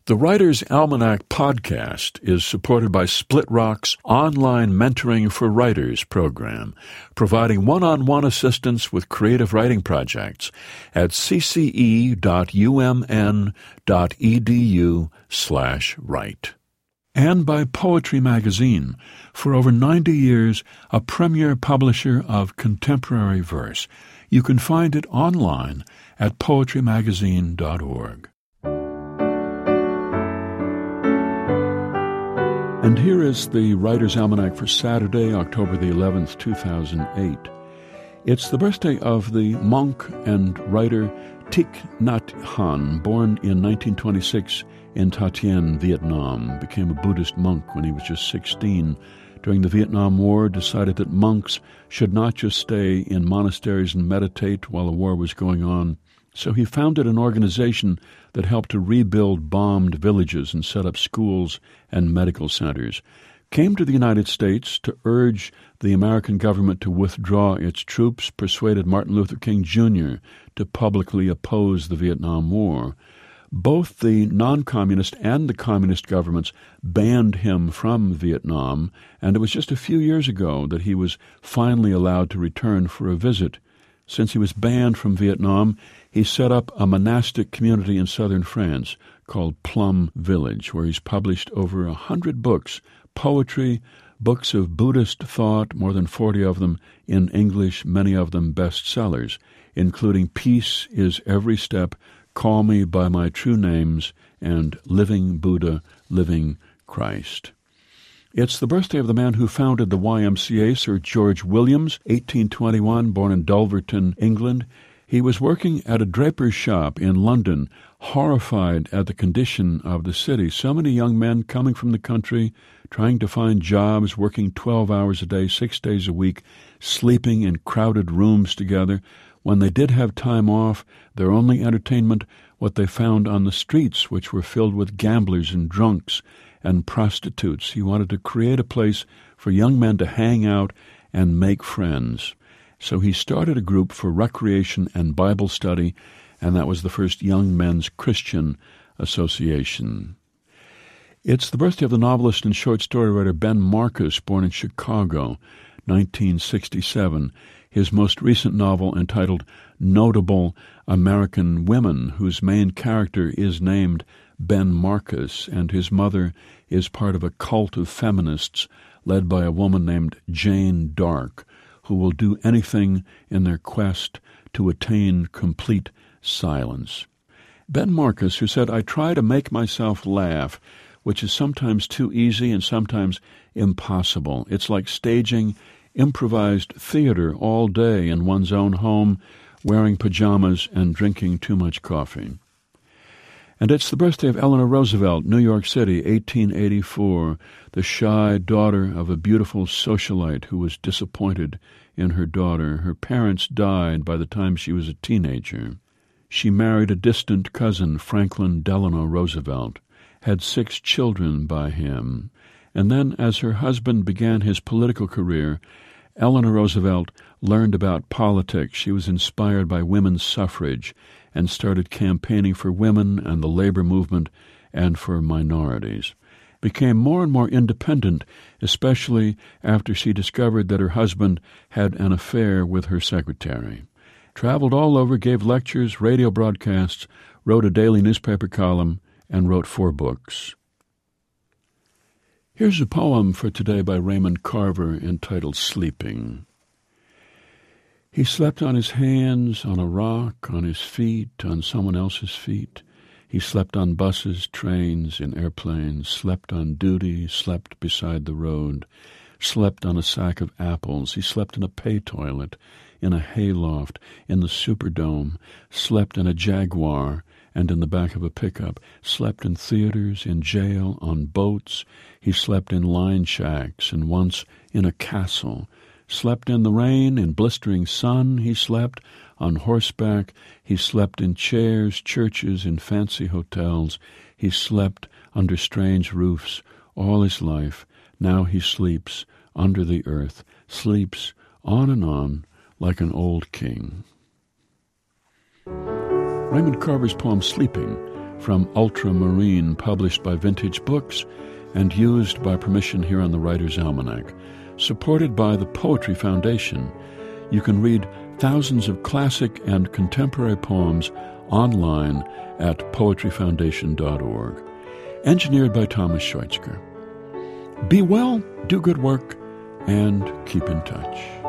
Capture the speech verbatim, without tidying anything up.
The Writer's Almanac podcast is supported by Split Rock's online Mentoring for Writers program, providing one-on-one assistance with creative writing projects at cce.umn.edu slash write. And by Poetry Magazine, for over ninety years, a premier publisher of contemporary verse. You can find it online at poetry magazine dot org. And here is the Writer's Almanac for Saturday, October the eleventh, two thousand eight. It's the birthday of the monk and writer Thich Nhat Hanh, born in nineteen twenty-six in Thanh Tien, Vietnam. Became a Buddhist monk when he was just sixteen. During the Vietnam War, decided that monks should not just stay in monasteries and meditate while the war was going on. So he founded an organization that helped to rebuild bombed villages and set up schools and medical centers. Came to the United States to urge the American government to withdraw its troops, persuaded Martin Luther King Junior to publicly oppose the Vietnam War. Both the non-communist and the communist governments banned him from Vietnam, and it was just a few years ago that he was finally allowed to return for a visit. Since he was banned from Vietnam, he set up a monastic community in southern France called Plum Village, where he's published over a hundred books, poetry, books of Buddhist thought, more than forty of them in English, many of them bestsellers, including Peace is Every Step, Call Me by My True Names, and Living Buddha, Living Christ. It's the birthday of the man who founded the Y M C A, Sir George Williams, eighteen twenty-one, born in Dulverton, England. He was working at a draper's shop in London, horrified at the condition of the city. So many young men coming from the country, trying to find jobs, working twelve hours a day, six days a week, sleeping in crowded rooms together. When they did have time off, their only entertainment, what they found on the streets, which were filled with gamblers and drunks and prostitutes. He wanted to create a place for young men to hang out and make friends. So he started a group for recreation and Bible study, and that was the first Young Men's Christian Association. It's the birthday of the novelist and short story writer Ben Marcus, born in Chicago, nineteen sixty-seven. His most recent novel, entitled Notable American Women, whose main character is named Ben Marcus, and his mother is part of a cult of feminists led by a woman named Jane Dark, who will do anything in their quest to attain complete silence. Ben Marcus, who said, "I try to make myself laugh, which is sometimes too easy and sometimes impossible. It's like staging improvised theater all day in one's own home, wearing pajamas and drinking too much coffee." And it's the birthday of Eleanor Roosevelt, New York City, eighteen eighty-four, the shy daughter of a beautiful socialite who was disappointed in her daughter. Her parents died by the time she was a teenager. She married a distant cousin, Franklin Delano Roosevelt, had six children by him. And then, as her husband began his political career, Eleanor Roosevelt learned about politics. She was inspired by women's suffrage and started campaigning for women and the labor movement and for minorities. Became more and more independent, especially after she discovered that her husband had an affair with her secretary. Traveled all over, gave lectures, radio broadcasts, wrote a daily newspaper column, and wrote four books. Here's a poem for today by Raymond Carver entitled Sleeping. He slept on his hands, on a rock, on his feet, on someone else's feet. He slept on buses, trains, in airplanes, slept on duty, slept beside the road, slept on a sack of apples. He slept in a pay toilet, in a hayloft, in the Superdome, slept in a Jaguar and in the back of a pickup, slept in theaters, in jail, on boats. He slept in line shacks and once in a castle. Slept in the rain, in blistering sun. He slept on horseback. He slept in chairs, churches, in fancy hotels. He slept under strange roofs all his life. Now he sleeps under the earth, sleeps on and on like an old king. Raymond Carver's poem Sleeping from Ultramarine, published by Vintage Books and used by permission here on the Writer's Almanac. Supported by the Poetry Foundation, you can read thousands of classic and contemporary poems online at poetry foundation dot org. Engineered by Thomas Schweitzger. Be well, do good work, and keep in touch.